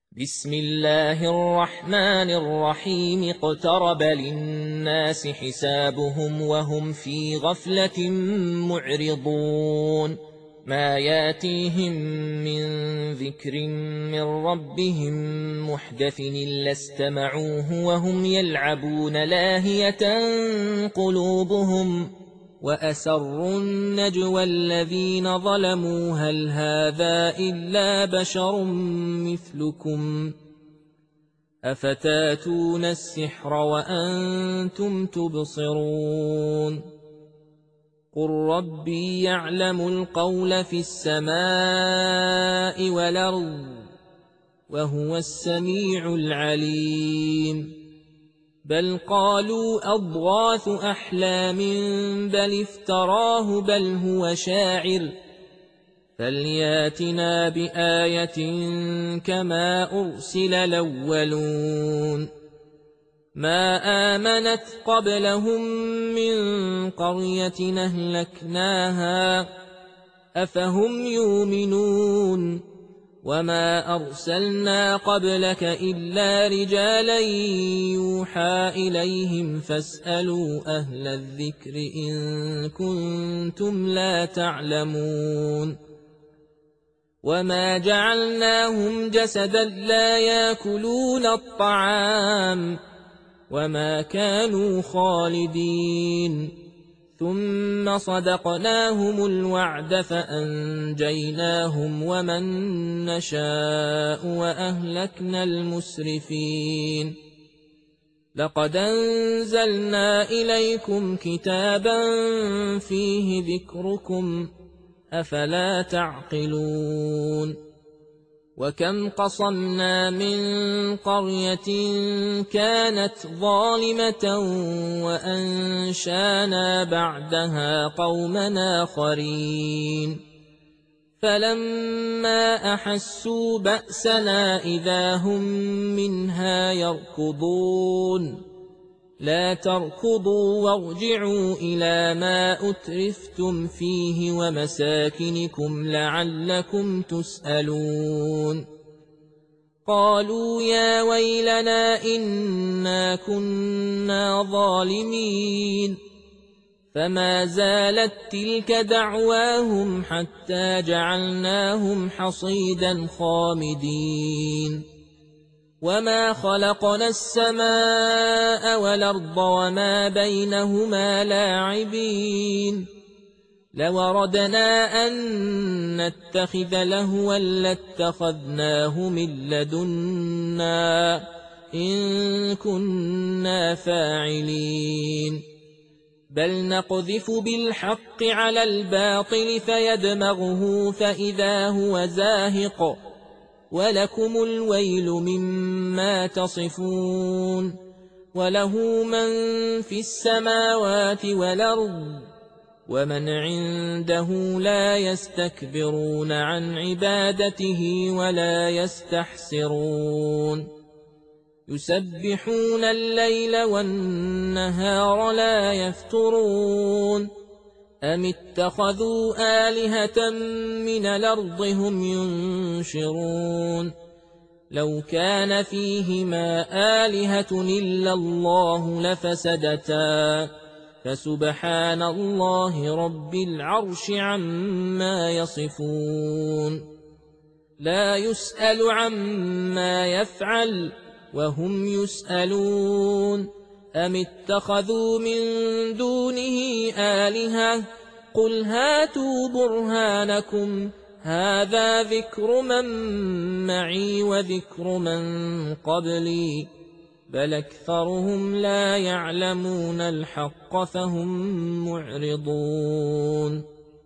بسم الله الرحمن الرحيم اقترب للناس حسابهم وهم في غفلة معرضون ما ياتيهم من ذكر من ربهم محدث إلا استمعوه وهم يلعبون لاهية قلوبهم وأسروا النجوى الذين ظلموا هل هذا إلا بشر مثلكم أفتاتون السحر وأنتم تبصرون قل ربي يعلم القول في السماء والأرض وهو السميع العليم بل قالوا أضغاث أحلام بل افتراه بل هو شاعر فلياتنا بآية كما أرسل الأولون ما آمنت قبلهم من قرية أهلكناها أفهم يؤمنون وما أرسلنا قبلك إلا رجالا يوحى إليهم فاسألوا أهل الذكر إن كنتم لا تعلمون وما جعلناهم جسدا لا يأكلون الطعام وما كانوا خالدين ثم صدقناهم الوعد فأنجيناهم ومن نشاء وأهلكنا المسرفين لقد أنزلنا إليكم كتابا فيه ذكركم أفلا تعقلون وكم قصمنا من قرية كانت ظالمة وأنشانا بعدها قومنا آخرين فلما أحسوا بأسنا إذا هم منها يركضون لا تركضوا وارجعوا إلى ما أترفتم فيه ومساكنكم لعلكم تسألون قالوا يا ويلنا إنا كنا ظالمين فما زالت تلك دعواهم حتى جعلناهم حصيدا خامدين وما خلقنا السماء والأرض وما بينهما لاعبين لو أردنا أن نتخذ لهوا لاتخذناه من لدنا إن كنا فاعلين بل نقذف بالحق على الباطل فيدمغه فإذا هو زاهق ولكم الويل مما تصفون وله من في السماوات والأرض ومن عنده لا يستكبرون عن عبادته ولا يستحسرون يسبحون الليل والنهار لا يفترون أم اتخذوا آلهة من الأرض هم ينشرون لو كان فيهما آلهة إلا الله لفسدتا فسبحان الله رب العرش عما يصفون لا يسأل عما يفعل وهم يسألون أم اتخذوا من دونه آلهة قل هاتوا برهانكم هذا ذكر من معي وذكر من قبلي بل أكثرهم لا يعلمون الحق فهم معرضون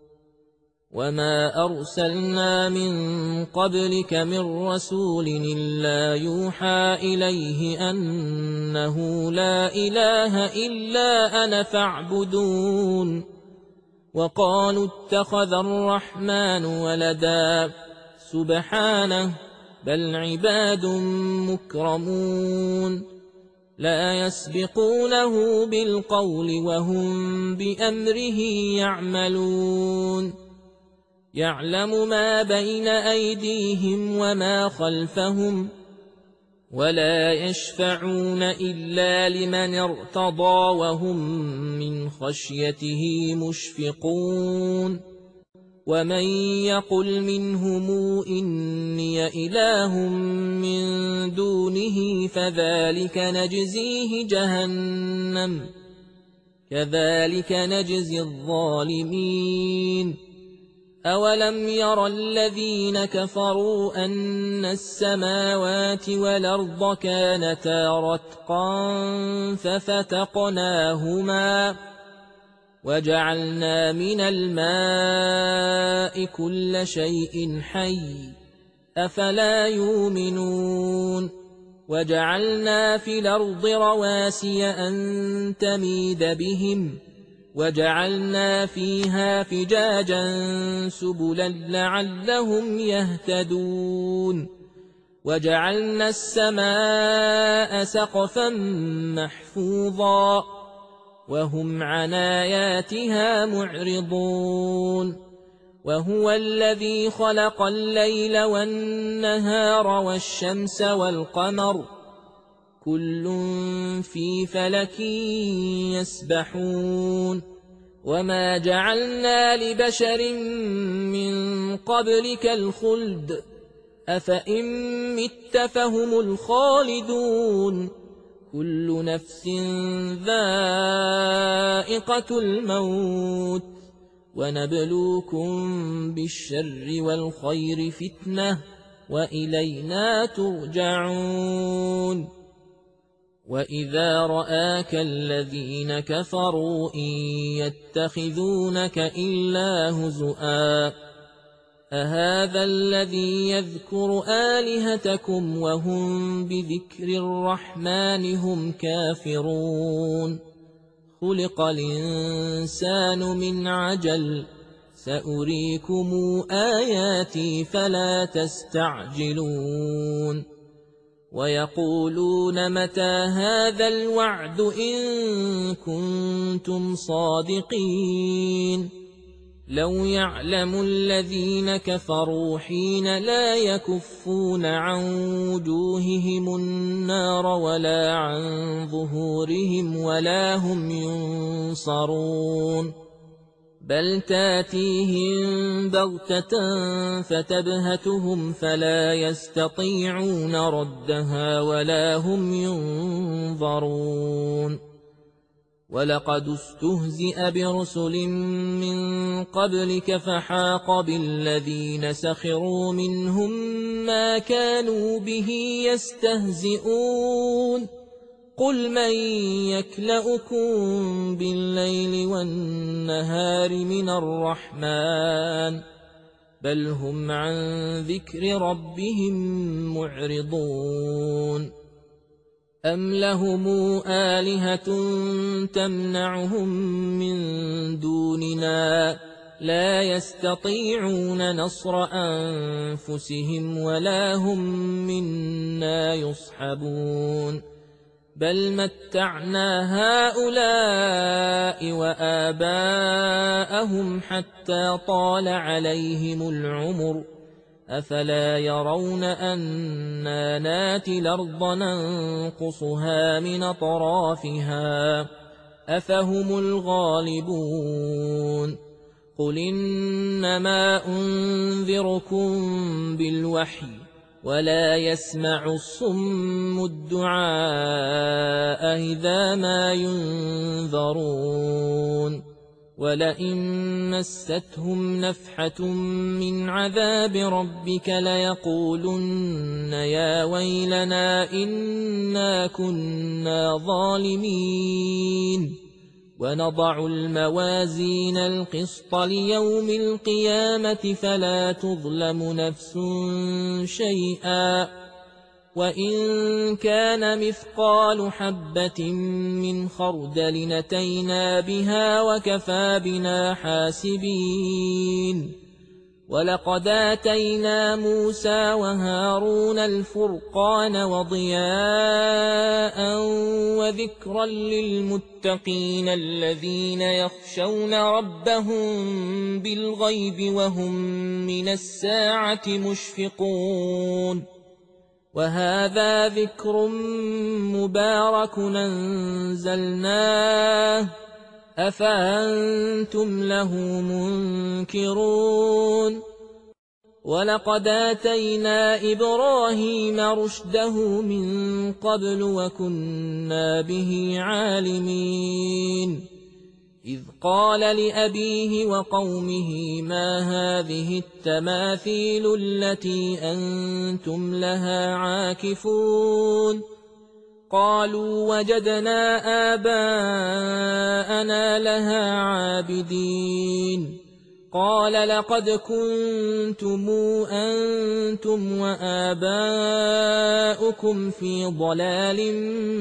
وما أرسلنا من قبلك من رسول إلا يوحى إليه أنه لا إله إلا أنا فاعبدون وقالوا اتخذ الرحمن ولدا سبحانه بل عباد مكرمون لا يسبقونه بالقول وهم بأمره يعملون يعلم ما بين أيديهم وما خلفهم ولا يشفعون إلا لمن ارتضى وهم من خشيته مشفقون ومن يقل منهم إني إله من دونه فذلك نجزيه جهنم كذلك نجزي الظالمين أولم ير الذين كفروا أن السماوات والأرض كانتا رتقا ففتقناهما وجعلنا من الماء كل شيء حي أفلا يؤمنون وجعلنا في الأرض رواسي أن تميد بهم وجعلنا فيها فجاجا سبلا لعلهم يهتدون وجعلنا السماء سقفا محفوظا وهم عن آياتها معرضون وهو الذي خلق الليل والنهار والشمس والقمر كل في فلك يسبحون وما جعلنا لبشر من قبلك الخلد أفإن مت فهم الخالدون كل نفس ذائقة الموت ونبلوكم بالشر والخير فتنة وإلينا ترجعون وإذا رآك الذين كفروا إن يتخذونك إلا هزؤا أهذا الذي يذكر آلهتكم وهم بذكر الرحمن هم كافرون خلق الإنسان من عجل سأريكم آياتي فلا تستعجلون ويقولون متى هذا الوعد إن كنتم صادقين لو يعلم الذين كفروا حين لا يكفون عن وجوههم النار ولا عن ظهورهم ولا هم ينصرون بل تاتيهم بغتة فتبهتهم فلا يستطيعون ردها ولا هم ينظرون ولقد استهزئ برسل من قبلك فحاق بالذين سخروا منهم ما كانوا به يستهزئون قل من يكلؤكم بالليل والنهار من الرحمن بل هم عن ذكر ربهم معرضون أم لهم آلهة تمنعهم من دوننا لا يستطيعون نصر أنفسهم ولا هم منا يصحبون بل متعنا هؤلاء وآباءهم حتى طال عليهم العمر أفلا يرون أنا ناتي الأرض ننقصها من أطرافها أفهم الغالبون قل إنما أنذركم بالوحي ولا يسمع الصم الدعاء إذا ما ينذرون ولئن مستهم نفحة من عذاب ربك ليقولن يا ويلنا إنا كنا ظالمين ونضع الموازين القسط ليوم القيامة فلا تظلم نفس شيئا وإن كان مثقال حبة من خردل أتينا بها وكفى بنا حاسبين ولقد آتينا موسى وهارون الفرقان وضياء وذكرا للمتقين الذين يخشون ربهم بالغيب وهم من الساعة مشفقون وهذا ذكر مبارك أنزلناه أفأنتم له منكرون ولقد آتينا إبراهيم رشده من قبل وكنا به عالمين إذ قال لأبيه وقومه ما هذه التماثيل التي أنتم لها عاكفون قالوا وجدنا آباءنا لها عابدين قال لقد كنتم أنتم وآباؤكم في ضلال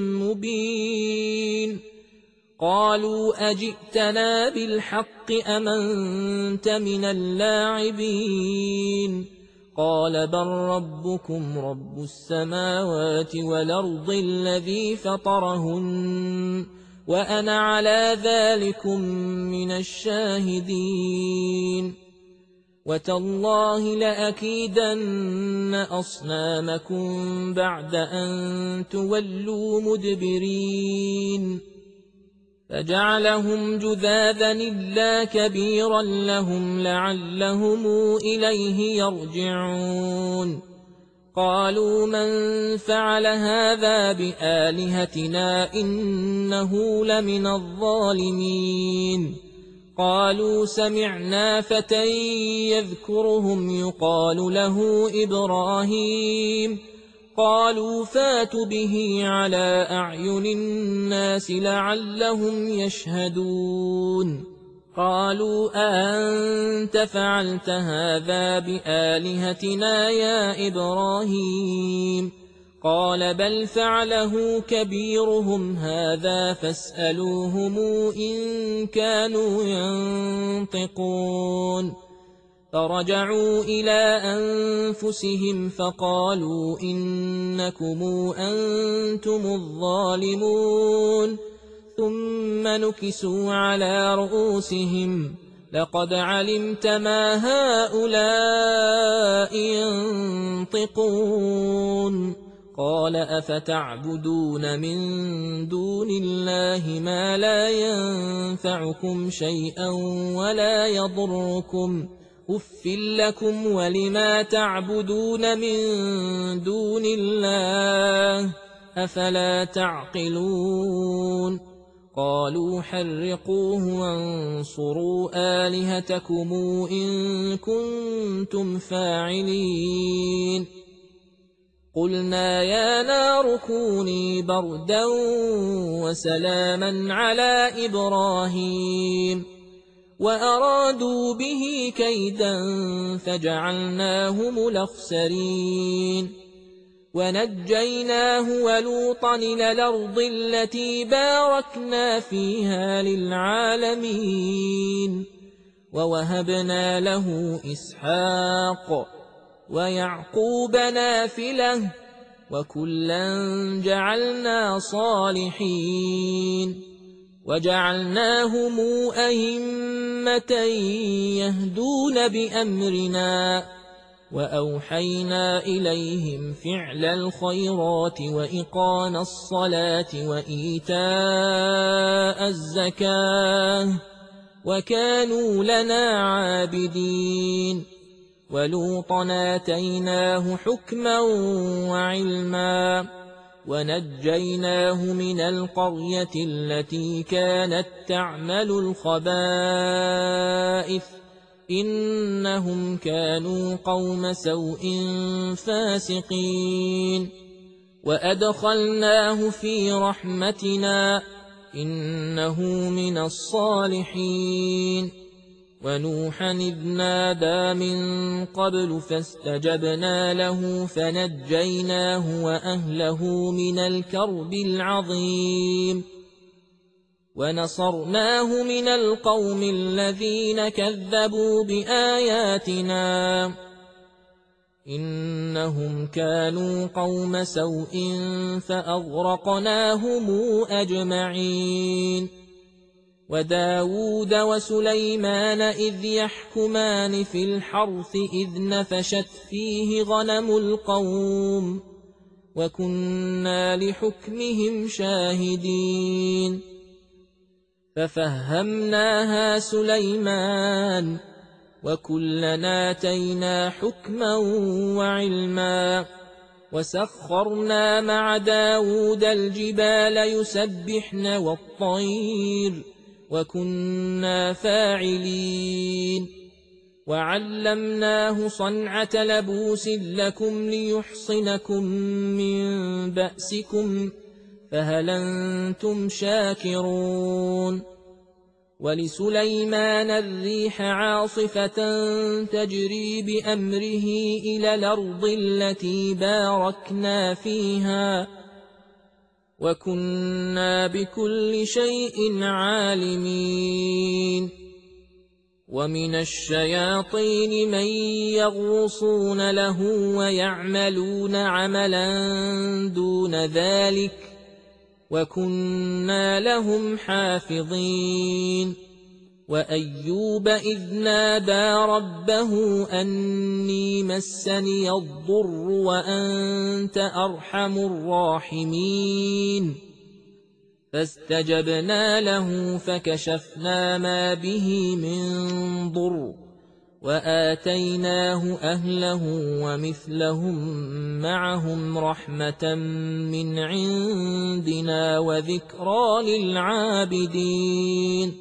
مبين قالوا أجئتنا بالحق أم أنت من اللاعبين قال بل ربكم رب السماوات والأرض الذي فطرهن وأنا على ذلكم من الشاهدين وتالله لأكيدن أصنامكم بعد أن تولوا مدبرين فجعلهم جذاذا إلا كبيرا لهم لعلهم إليه يرجعون قالوا من فعل هذا بآلهتنا إنه لمن الظالمين قالوا سمعنا فتى يذكرهم يقال له إبراهيم قالوا فاتوا به على أعين الناس لعلهم يشهدون قالوا أأنت فعلت هذا بآلهتنا يا إبراهيم قال بل فعله كبيرهم هذا فاسألوهم إن كانوا ينطقون فرجعوا إلى أنفسهم فقالوا إنكم أنتم الظالمون ثم نكسوا على رؤوسهم لقد علمت ما هؤلاء ينطقون قال أفتعبدون من دون الله ما لا ينفعكم شيئا ولا يضركم أف لكم ولما تعبدون من دون الله أفلا تعقلون قالوا حرقوه وانصروا آلهتكم إن كنتم فاعلين قلنا يا نار كوني بردا وسلاما على إبراهيم وأرادوا به كيدا فجعلناهم الأخسرين ونجيناه ولوطا إلى الأرض التي باركنا فيها للعالمين ووهبنا له إسحاق ويعقوب نافلة وكلا جعلنا صالحين وجعلناهم أئمة يهدون بأمرنا وأوحينا إليهم فعل الخيرات وإقام الصلاة وإيتاء الزكاة وكانوا لنا عابدين ولوطا آتيناه حكما وعلما ونجيناه من القرية التي كانت تعمل الخبائث إنهم كانوا قوم سوء فاسقين وأدخلناه في رحمتنا إنه من الصالحين ونوحا إذ نادى من قبل فاستجبنا له فنجيناه وأهله من الكرب العظيم ونصرناه من القوم الذين كذبوا بآياتنا إنهم كانوا قوم سوء فأغرقناهم أجمعين وداود وسليمان إذ يحكمان في الحرث إذ نفشت فيه غنم القوم وكنا لحكمهم شاهدين ففهمناها سليمان وكلنا آتينا حكما وعلما وسخرنا مع داود الجبال يسبحن والطير وكنا فاعلين وعلمناه صنعة لبوس لكم ليحصنكم من بأسكم فهل أنتم شاكرون ولسليمان الريح عاصفة تجري بأمره إلى الأرض التي باركنا فيها وكنا بكل شيء عالمين ومن الشياطين من يغوصون له ويعملون عملا دون ذلك وكنا لهم حافظين وأيوب إذ نادى ربه أني مسني الضر وأنت أرحم الراحمين فاستجبنا له فكشفنا ما به من ضر وآتيناه أهله ومثلهم معهم رحمة من عندنا وذكرى للعابدين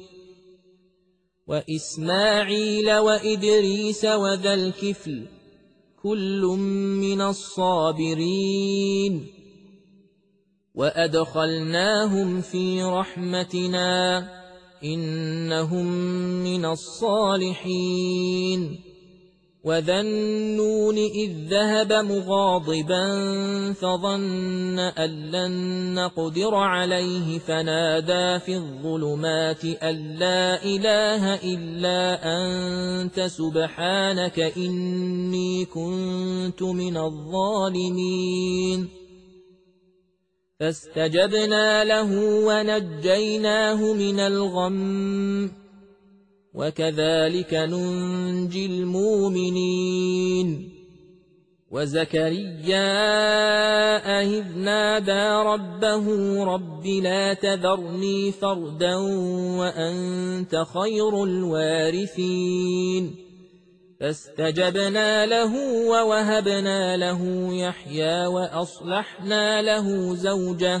وإسماعيل وإدريس وذا الكفل كل من الصابرين وأدخلناهم في رحمتنا إنهم من الصالحين وذا النون إذ ذهب مغاضبا فظن أن لن نقدر عليه فنادى في الظلمات أن لا إله إلا أنت سبحانك إني كنت من الظالمين فاستجبنا له ونجيناه من الغم وكذلك ننجي المؤمنين وزكريا إذ نادى ربه رب لا تذرني فردا وأنت خير الوارثين فاستجبنا له ووهبنا له يحيى وأصلحنا له زوجه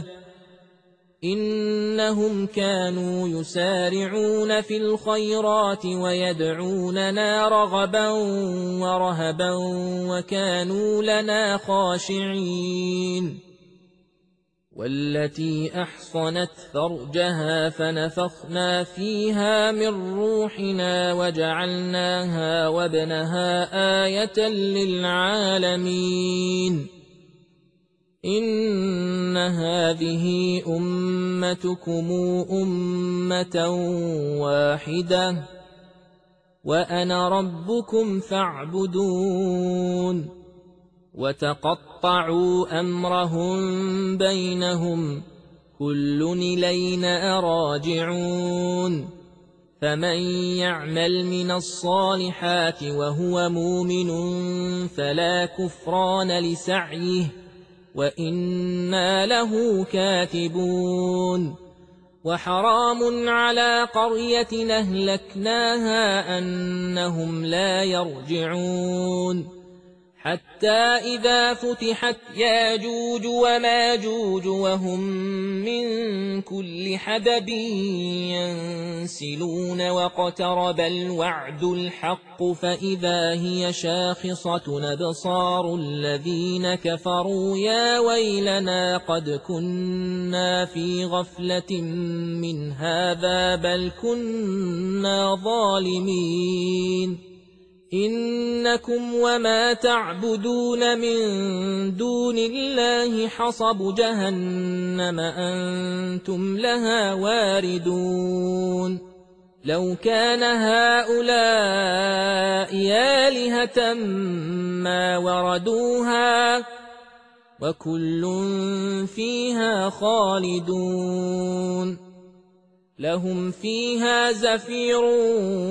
إنهم كانوا يسارعون في الخيرات ويدعوننا رغبا ورهبا وكانوا لنا خاشعين والتي أحصنت فرجها فنفخنا فيها من روحنا وجعلناها وابنها آية للعالمين إن هذه أمتكم أمة واحدة وأنا ربكم فاعبدون وتقطعوا أمرهم بينهم كل إلينا راجعون فمن يعمل من الصالحات وهو مؤمن فلا كفران لسعيه وإنا له كاتبون وحرام على قرية أهلكناها أنهم لا يرجعون حتى إذا فتحت ياجوج وماجوج وهم من كل حدب ينسلون واقترب الوعد الحق فإذا هي شاخصة أبصار الذين كفروا يا ويلنا قد كنا في غفلة من هذا بل كنا ظالمين إنكم وما تعبدون من دون الله حصب جهنم أنتم لها واردون لو كان هؤلاء آلهة ما وردوها وكل فيها خالدون لهم فيها زفير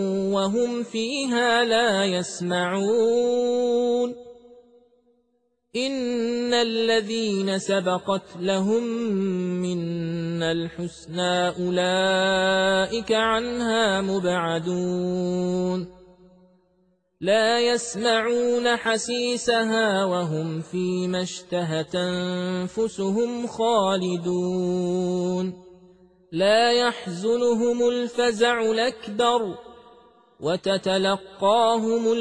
وهم فيها لا يسمعون إن الذين سبقت لهم منا الحسنى أولئك عنها مبعدون لا يسمعون حسيسها وهم فيما اشتهت أنفسهم خالدون لا يحزنهم الفزع الأكبر وتتلقاهم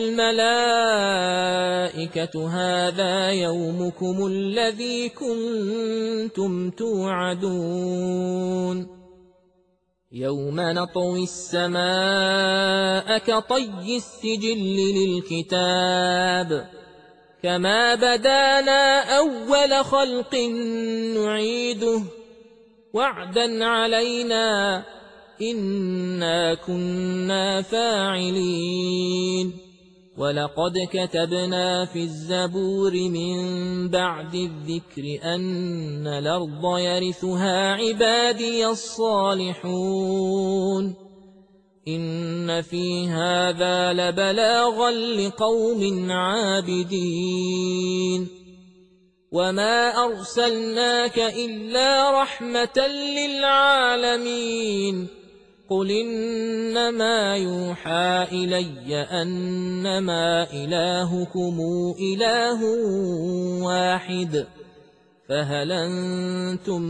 الملائكة هذا يومكم الذي كنتم توعدون يوم نطوي السماء كطي السجل للكتاب كما بدانا أول خلق نعيده وعدا علينا إنا كنا فاعلين ولقد كتبنا في الزبور من بعد الذكر أن الأرض يرثها عبادي الصالحون إن في هذا لبلاغا لقوم عابدين وما أرسلناك إلا رحمة للعالمين قل إنما يوحى إلي أنما إلهكم إله واحد فهل أنتم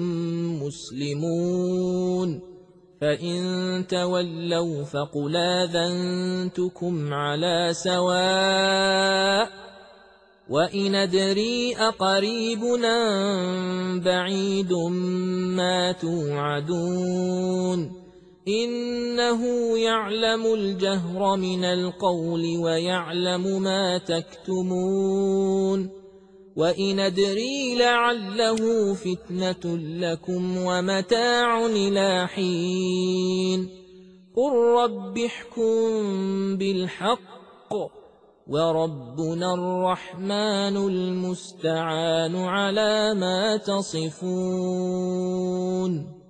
مسلمون فإن تولوا فقل آذنتكم على سواء وإن أدري أقريب أم بعيد ما توعدون إنه يعلم الجهر من القول ويعلم ما تكتمون وإن أدري لعله فتنة لكم ومتاع إلى حين قل رب احكم بالحق وربنا الرحمن المستعان على ما تصفون